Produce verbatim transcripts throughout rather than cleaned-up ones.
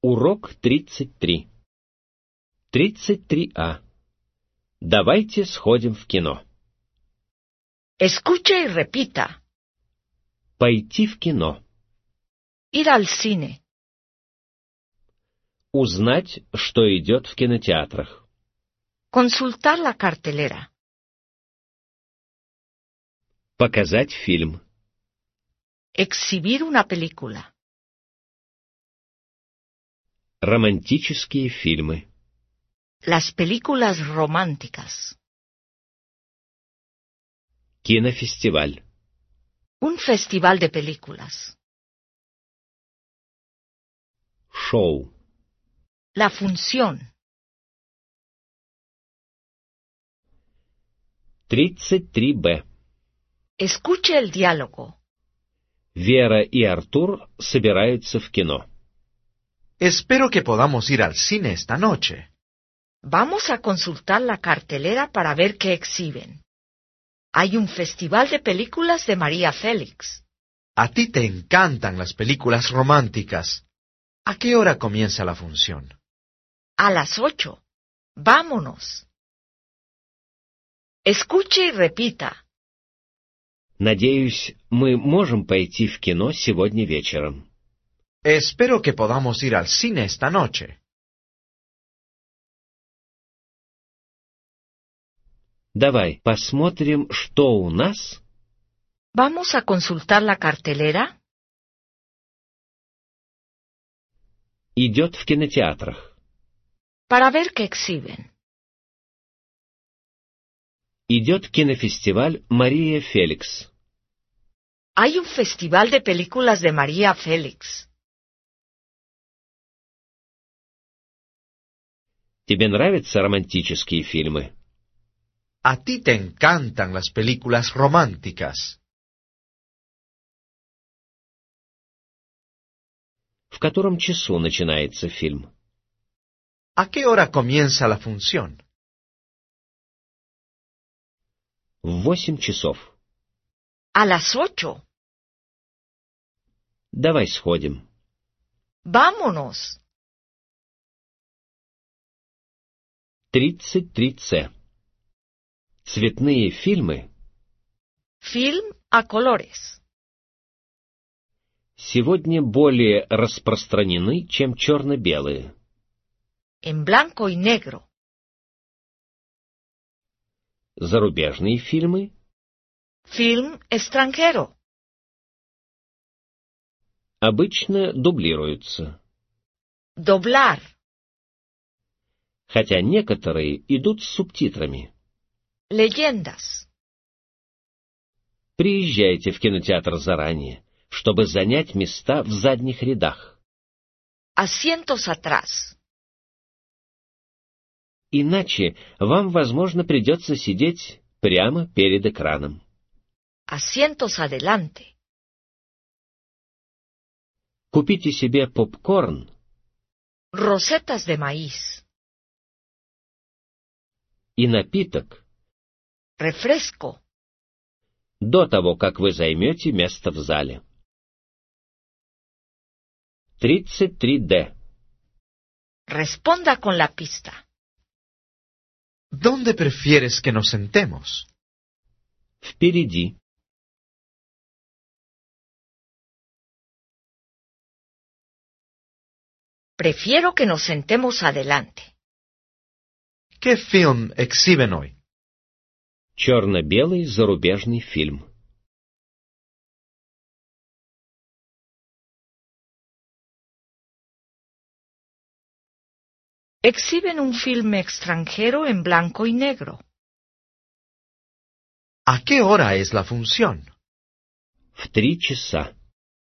Урок тридцать три. тридцать три А. Давайте сходим в кино. Escuche y repita. Пойти в кино. Ir al cine. Узнать, что идет в кинотеатрах. Consultar la cartelera. Показать фильм. Exhibir una película. Романтические фильмы. Las películas románticas. Кинофестиваль. Un festival de películas. Шоу. La función. тридцать три Б. Escuche el diálogo. Вера и Артур собираются в кино. Espero que podamos ir al cine esta noche. Vamos a consultar la cartelera para ver qué exhiben. Hay un festival de películas de María Félix. A ti te encantan las películas románticas. ¿A qué hora comienza la función? A las ocho. Vámonos. Escuche y repita. Надеюсь, мы можем пойти в кино сегодня вечером. Espero que podamos ir al cine esta noche. Давай посмотрим, что у нас. Vamos a consultar la cartelera. Идет в кинотеатрах. Para ver qué exhiben. Идет кинофестиваль «Мария Феликс». Hay un festival de películas de María Félix. Тебе нравятся романтические фильмы? A ti te encantan las películas románticas. В котором часу начинается фильм? ¿A qué hora comienza la función? В восемь часов. A las ocho. Давай сходим. Vámonos. тридцать три С. Цветные фильмы Film a colores. сегодня более распространены, чем черно-белые. En blanco y negro. Зарубежные фильмы Film extranjero. обычно дублируются, Doblar. хотя некоторые идут с субтитрами. Leyendas. Приезжайте в кинотеатр заранее, чтобы занять места в задних рядах. Asientos atrás. Иначе вам, возможно, придется сидеть прямо перед экраном. Asientos adelante. Купите себе попкорн Rosetas de maíz. и напиток Refresco. до того, как вы займете место в зале. тридцать три Д. Responda con la pista. ¿Dónde prefieres que nos sentemos? Впереди. Prefiero que nos sentemos adelante. ¿Qué film exhiben hoy? Черно-белый зарубежный фильм. Exhiben un filme extranjero en blanco y negro. ¿A qué hora es la función? В три часа.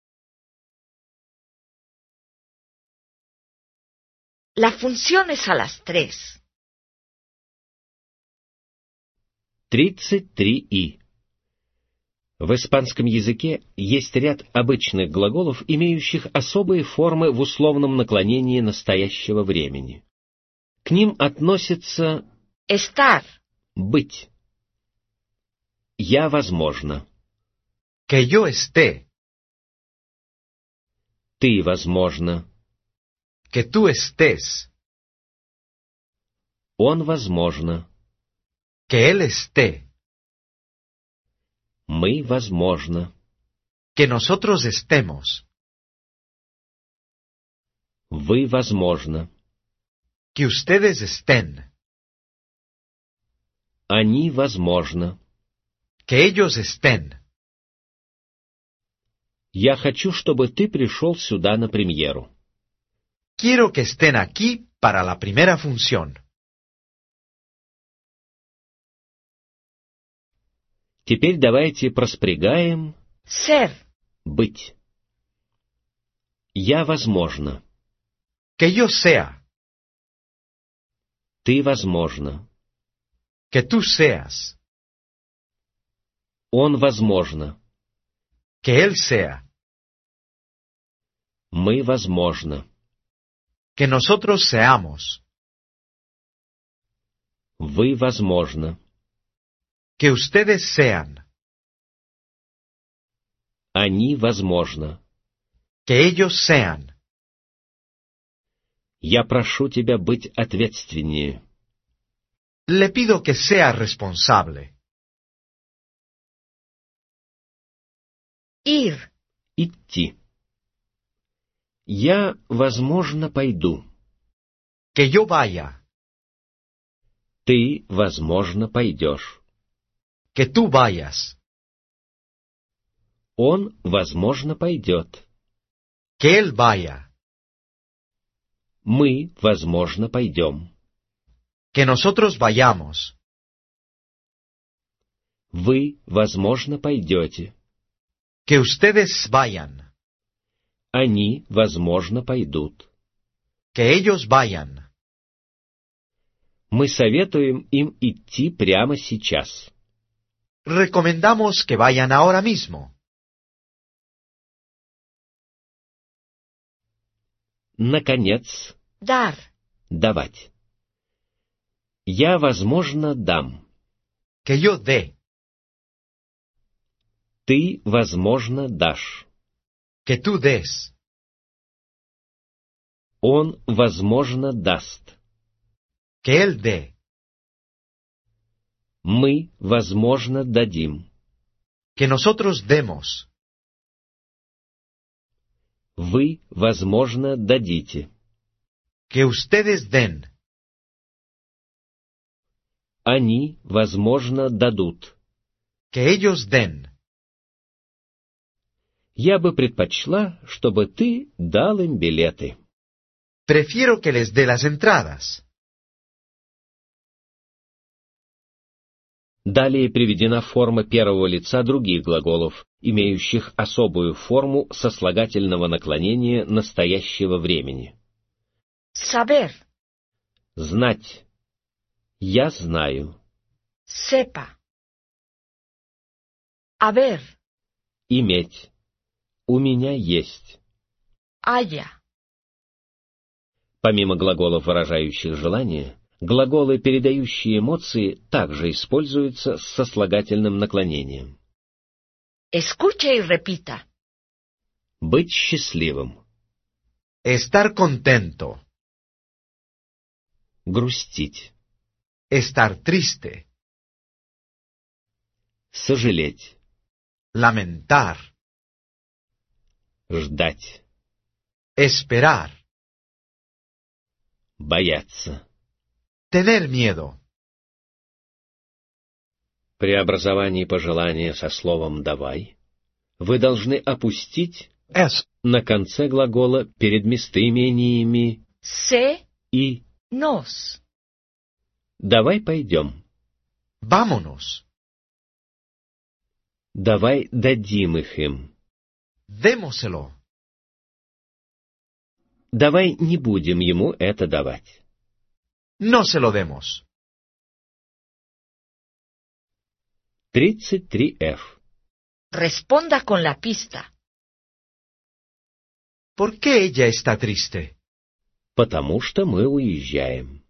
La función es a las tres. тридцать три И. В испанском языке есть ряд обычных глаголов, имеющих особые формы в условном наклонении настоящего времени. К ним относятся Estar. «быть». «Я, возможно». Que yo esté. «Ты, возможно». Que tú estés. Он, возможно. Que él esté. Мы, возможно. Que nosotros estemos. Вы, возможно. Que ustedes estén. Они, возможно. Que ellos estén. Я хочу, чтобы ты пришел сюда на премьеру. Quiero que estén aquí para la primera función. Теперь давайте проспрягаем Ser. быть. Я, возможно. Que yo sea. Ты, возможно. Que tú seas. Он, возможно. Que él sea. Мы, возможно. Que nosotros seamos. Вы, возможно. Que ustedes sean. Они, возможно. Que ellos sean. Я прошу тебя быть ответственнее. Le pido que sea responsable. Ir. Идти. Я, возможно, пойду. Que yo vaya. Ты, возможно, пойдешь. Que tú vayas. Он, возможно, пойдет. Que él vaya. Мы, возможно, пойдем. Que nosotros vayamos. Вы, возможно, пойдете. Que ustedes vayan. Они, возможно, пойдут. Que ellos vayan. Мы советуем им идти прямо сейчас. Recomendamos que vayan ahora mismo. Наконец, Dar. давать. Я, возможно, дам. Que yo dé. Ты, возможно, дашь. Que tú des. Он, возможно, даст. Que él dé. Мы, возможно, дадим. Que nosotros demos. Вы, возможно, дадите. Que ustedes den. Они, возможно, дадут. Que ellos den. Я бы предпочла, чтобы ты дал им билеты. Prefiero que les dé las entradas. Далее приведена форма первого лица других глаголов, имеющих особую форму сослагательного наклонения настоящего времени. Saber. Знать. Я знаю. Sepa. Haber. Иметь. У меня есть. Haya. Помимо глаголов, выражающих желание, глаголы, передающие эмоции, также используются с сослагательным наклонением. Escuche y repita. Быть счастливым. Estar contento. Грустить. Estar triste. Сожалеть. Lamentar. Ждать. Esperar. Бояться. Tener miedo. При образовании пожелания со словом «давай» вы должны опустить Es. на конце глагола перед местоимениями Se. и Nos. «давай пойдем», Vámonos. «давай дадим их им», Démoselo. «давай не будем ему это давать». No se lo demos. тридцать три эф. Responda con la pista. ¿Por qué ella está triste? Потому что мы уезжаем.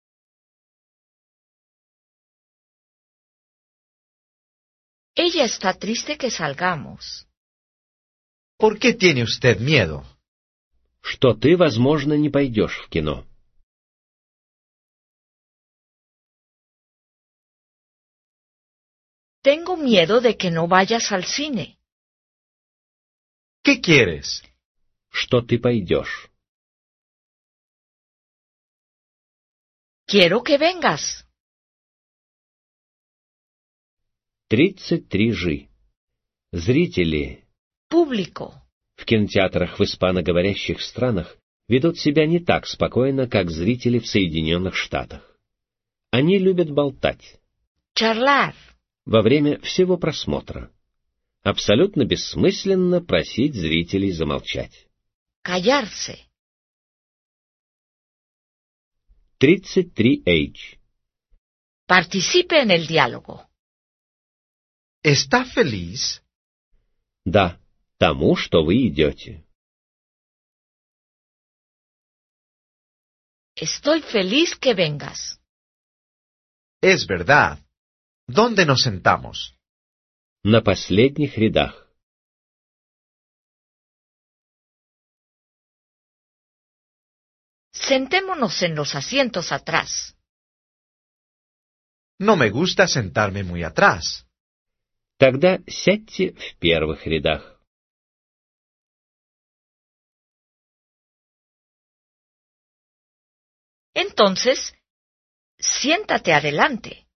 Ella está triste que salgamos. ¿Por qué tiene usted miedo? что ты, возможно, не пойдешь в кино. Tengo miedo de que no vayas al cine. ¿Qué quieres? Что ты пойдешь. Quiero que vengas. тридцать три жи. Зрители Público. в кинотеатрах в испаноговорящих странах ведут себя не так спокойно, как зрители в Соединенных Штатах. Они любят болтать Charlar. во время всего просмотра. Абсолютно бессмысленно просить зрителей замолчать. Callarse. тридцать три эйч. Participe en el diálogo. ¿Está feliz? Да, тому, что вы идете. Estoy feliz que vengas. Es verdad. ¿Dónde nos sentamos? На последних рядах. Sentémonos en los asientos atrás. No me gusta sentarme muy atrás. Тогда сядьте в первых рядах. Entonces, siéntate adelante.